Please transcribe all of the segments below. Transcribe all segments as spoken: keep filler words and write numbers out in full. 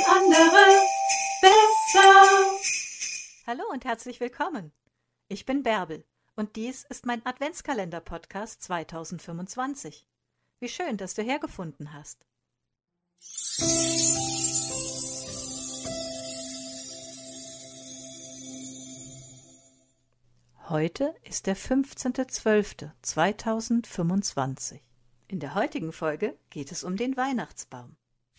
andere besser. Hallo und herzlich willkommen. Ich bin Bärbel und dies ist mein Adventskalender-Podcast zweitausendfünfundzwanzig. Wie schön, dass du hergefunden hast. Heute ist der fünfzehnter zwölfter zweitausendfünfundzwanzig. In der heutigen Folge geht es um den Weihnachtsbaum.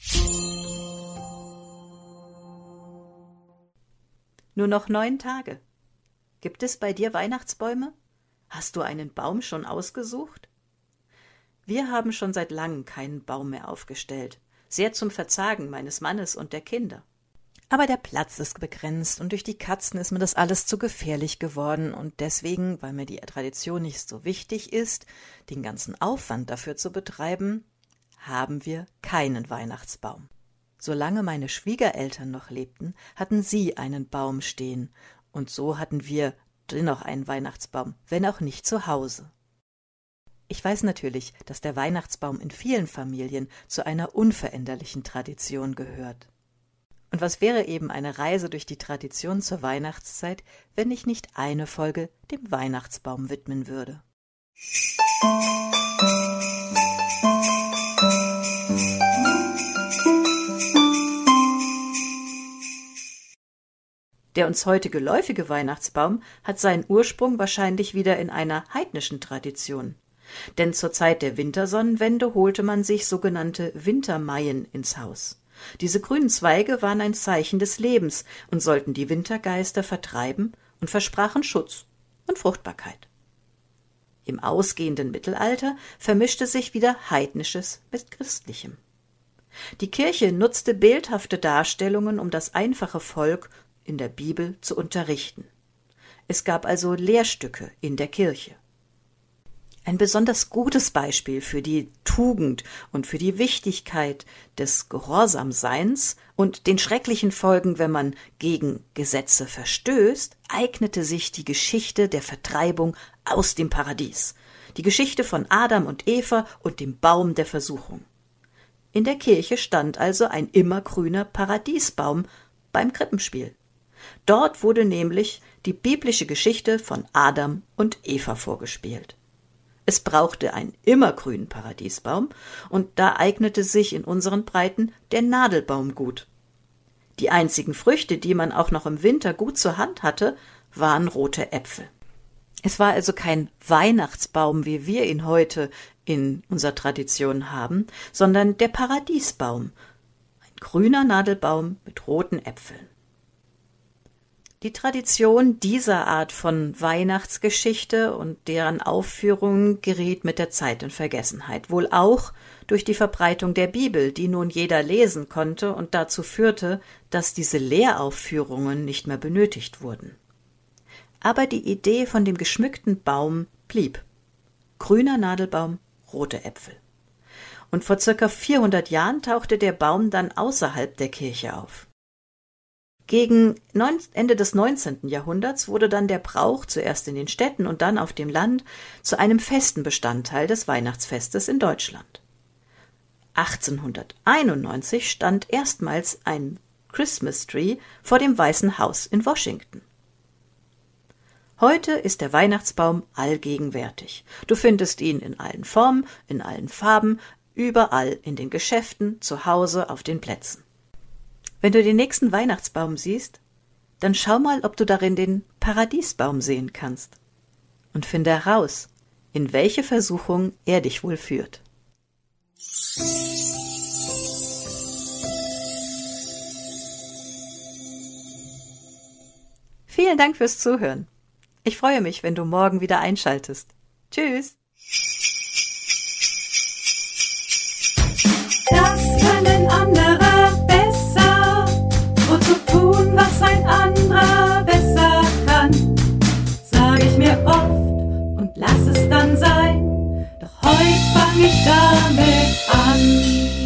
Nur noch neun Tage. Gibt es bei dir Weihnachtsbäume? Hast du einen Baum schon ausgesucht? Wir haben schon seit langem keinen Baum mehr aufgestellt, sehr zum Verzagen meines Mannes und der Kinder. Aber der Platz ist begrenzt und durch die Katzen ist mir das alles zu gefährlich geworden und deswegen, weil mir die Tradition nicht so wichtig ist, den ganzen Aufwand dafür zu betreiben, haben wir keinen Weihnachtsbaum. Solange meine Schwiegereltern noch lebten, hatten sie einen Baum stehen und so hatten wir dennoch einen Weihnachtsbaum, wenn auch nicht zu Hause. Ich weiß natürlich, dass der Weihnachtsbaum in vielen Familien zu einer unveränderlichen Tradition gehört. Und was wäre eben eine Reise durch die Tradition zur Weihnachtszeit, wenn ich nicht eine Folge dem Weihnachtsbaum widmen würde? Der uns heute geläufige Weihnachtsbaum hat seinen Ursprung wahrscheinlich wieder in einer heidnischen Tradition. Denn zur Zeit der Wintersonnenwende holte man sich sogenannte Wintermaien ins Haus. Diese grünen Zweige waren ein Zeichen des Lebens und sollten die Wintergeister vertreiben und versprachen Schutz und Fruchtbarkeit. Im ausgehenden Mittelalter vermischte sich wieder Heidnisches mit Christlichem. Die Kirche nutzte bildhafte Darstellungen, um das einfache Volk in der Bibel zu unterrichten. Es gab also Lehrstücke in der Kirche. Ein besonders gutes Beispiel für die Tugend und für die Wichtigkeit des Gehorsamseins und den schrecklichen Folgen, wenn man gegen Gesetze verstößt, eignete sich die Geschichte der Vertreibung aus dem Paradies, die Geschichte von Adam und Eva und dem Baum der Versuchung. In der Kirche stand also ein immergrüner Paradiesbaum beim Krippenspiel. Dort wurde nämlich die biblische Geschichte von Adam und Eva vorgespielt. Es brauchte einen immergrünen Paradiesbaum und da eignete sich in unseren Breiten der Nadelbaum gut. Die einzigen Früchte, die man auch noch im Winter gut zur Hand hatte, waren rote Äpfel. Es war also kein Weihnachtsbaum, wie wir ihn heute in unserer Tradition haben, sondern der Paradiesbaum, ein grüner Nadelbaum mit roten Äpfeln. Die Tradition dieser Art von Weihnachtsgeschichte und deren Aufführung geriet mit der Zeit in Vergessenheit, wohl auch durch die Verbreitung der Bibel, die nun jeder lesen konnte und dazu führte, dass diese Lehraufführungen nicht mehr benötigt wurden. Aber die Idee von dem geschmückten Baum blieb. Grüner Nadelbaum, rote Äpfel. Und vor circa vierhundert Jahren tauchte der Baum dann außerhalb der Kirche auf. Gegen Ende des neunzehnten Jahrhunderts wurde dann der Brauch, zuerst in den Städten und dann auf dem Land, zu einem festen Bestandteil des Weihnachtsfestes in Deutschland. achtzehnhunderteinundneunzig stand erstmals ein Christmas Tree vor dem Weißen Haus in Washington. Heute ist der Weihnachtsbaum allgegenwärtig. Du findest ihn in allen Formen, in allen Farben, überall in den Geschäften, zu Hause, auf den Plätzen. Wenn du den nächsten Weihnachtsbaum siehst, dann schau mal, ob du darin den Paradiesbaum sehen kannst. Und finde heraus, in welche Versuchung er dich wohl führt. Vielen Dank fürs Zuhören. Ich freue mich, wenn du morgen wieder einschaltest. Tschüss! Das können andere besser. Wozu tun, was ein anderer besser kann? Sag ich mir oft und lass es dann sein. Doch heute fang ich damit an.